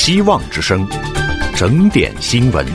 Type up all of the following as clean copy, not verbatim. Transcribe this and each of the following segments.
希望之声，整点新闻。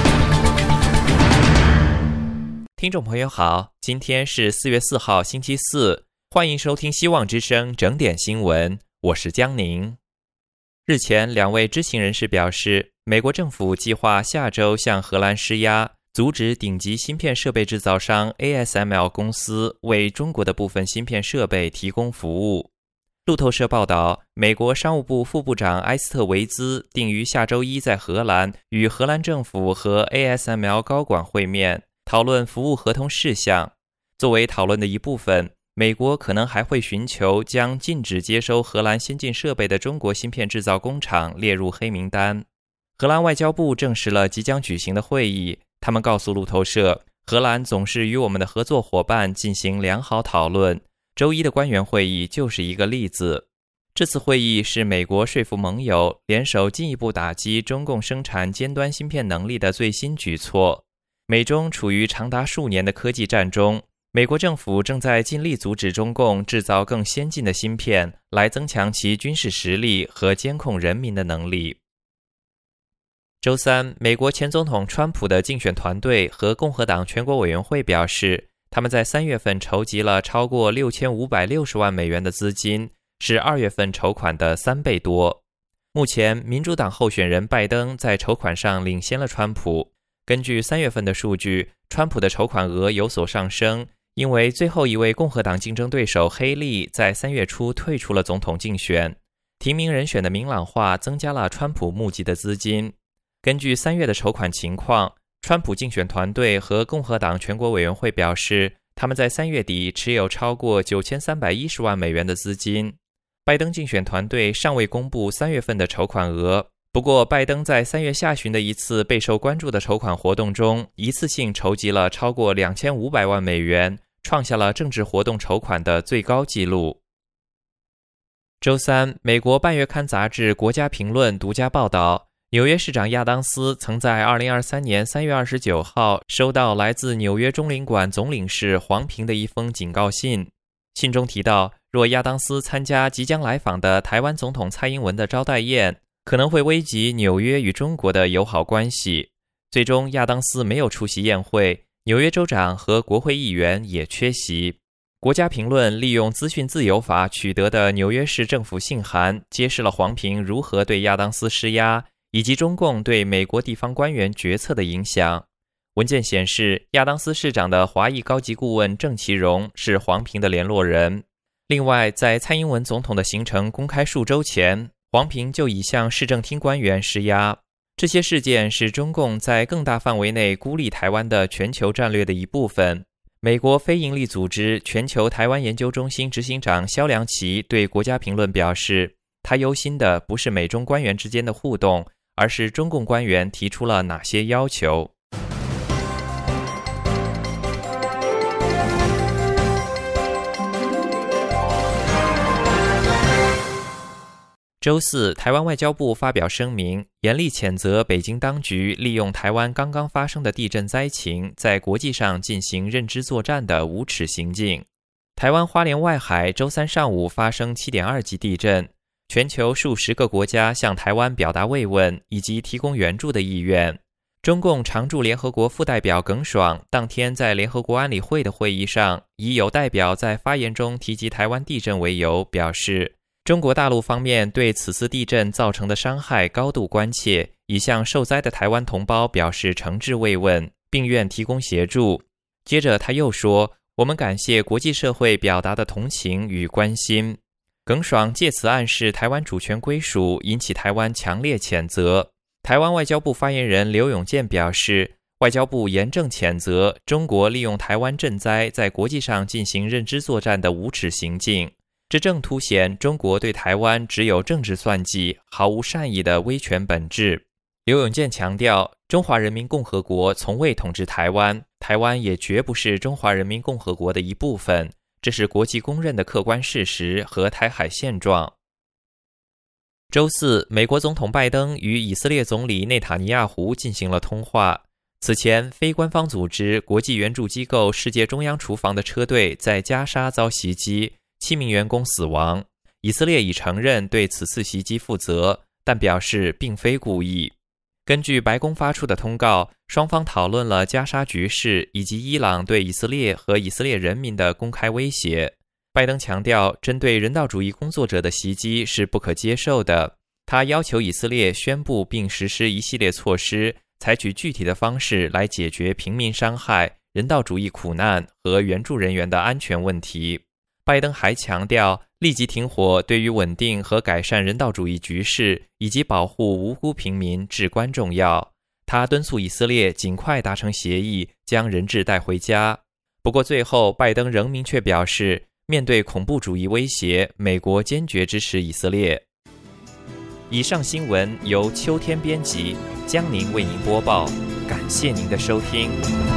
听众朋友好，今天是4月4号星期四，欢迎收听希望之声整点新闻，我是江宁。日前，两位知情人士表示，美国政府计划下周向荷兰施压，阻止顶级芯片设备制造商 ASML 公司为中国的部分芯片设备提供服务。路透社报道，美国商务部副部长埃斯特维兹定于下周一在荷兰与荷兰政府和 ASML 高管会面，讨论服务合同事项。作为讨论的一部分，美国可能还会寻求将禁止接收荷兰先进设备的中国芯片制造工厂列入黑名单。荷兰外交部证实了即将举行的会议，他们告诉路透社，荷兰总是与我们的合作伙伴进行良好讨论，周一的官员会议就是一个例子。这次会议是美国说服盟友联手进一步打击中共生产尖端芯片能力的最新举措。美中处于长达数年的科技战中，美国政府正在尽力阻止中共制造更先进的芯片，来增强其军事实力和监控人民的能力。周三，美国前总统川普的竞选团队和共和党全国委员会表示，他们在3月份筹集了超过6560万美元的资金，是2月份筹款的3倍多。目前，民主党候选人拜登在筹款上领先了川普。根据3月份的数据，川普的筹款额有所上升，因为最后一位共和党竞争对手黑利在3月初退出了总统竞选。提名人选的明朗化增加了川普募集的资金。根据3月的筹款情况，川普竞选团队和共和党全国委员会表示，他们在3月底持有超过9310万美元的资金。拜登竞选团队尚未公布3月份的筹款额，不过拜登在3月下旬的一次备受关注的筹款活动中，一次性筹集了超过2500万美元，创下了政治活动筹款的最高纪录。周三，美国半月刊杂志《国家评论》独家报道，纽约市长亚当斯曾在2023年3月29号收到来自纽约中领馆总领事黄平的一封警告信。信中提到，若亚当斯参加即将来访的台湾总统蔡英文的招待宴，可能会危及纽约与中国的友好关系。最终，亚当斯没有出席宴会，纽约州长和国会议员也缺席。国家评论利用资讯自由法取得的纽约市政府信函，揭示了黄平如何对亚当斯施压，以及中共对美国地方官员决策的影响。文件显示，亚当斯市长的华裔高级顾问郑其荣是黄平的联络人。另外，在蔡英文总统的行程公开数周前，黄平就已向市政厅官员施压。这些事件是中共在更大范围内孤立台湾的全球战略的一部分。美国非营利组织全球台湾研究中心执行长萧良奇对国家评论表示，他忧心的不是美中官员之间的互动，而是中共官员提出了哪些要求。周四，台湾外交部发表声明，严厉谴责北京当局利用台湾刚刚发生的地震灾情，在国际上进行认知作战的无耻行径。台湾花莲外海周三上午发生 7.2 级地震，全球数十个国家向台湾表达慰问以及提供援助的意愿。中共常驻联合国副代表耿爽当天在联合国安理会的会议上，以有代表在发言中提及台湾地震为由，表示中国大陆方面对此次地震造成的伤害高度关切，已向受灾的台湾同胞表示诚挚慰问，并愿提供协助。接着他又说，我们感谢国际社会表达的同情与关心。耿爽借此暗示台湾主权归属，引起台湾强烈谴责。台湾外交部发言人刘永健表示，外交部严正谴责中国利用台湾震灾在国际上进行认知作战的无耻行径，这正凸显中国对台湾只有政治算计，毫无善意的威权本质。刘永健强调，中华人民共和国从未统治台湾，台湾也绝不是中华人民共和国的一部分，这是国际公认的客观事实和台海现状。周四，美国总统拜登与以色列总理内塔尼亚胡进行了通话。此前，非官方组织国际援助机构世界中央厨房的车队在加沙遭袭击，7名员工死亡。以色列已承认对此次袭击负责， 但表示并非故意。根据白宫发出的通告，双方讨论了加沙局势以及伊朗对以色列和以色列人民的公开威胁。拜登强调，针对人道主义工作者的袭击是不可接受的。他要求以色列宣布并实施一系列措施，采取具体的方式来解决平民伤害、人道主义苦难和援助人员的安全问题。拜登还强调，立即停火对于稳定和改善人道主义局势以及保护无辜平民至关重要。他敦促以色列尽快达成协议，将人质带回家。不过最后，拜登仍明确表示，面对恐怖主义威胁，美国坚决支持以色列。以上新闻由秋天编辑，江宁为您播报，感谢您的收听。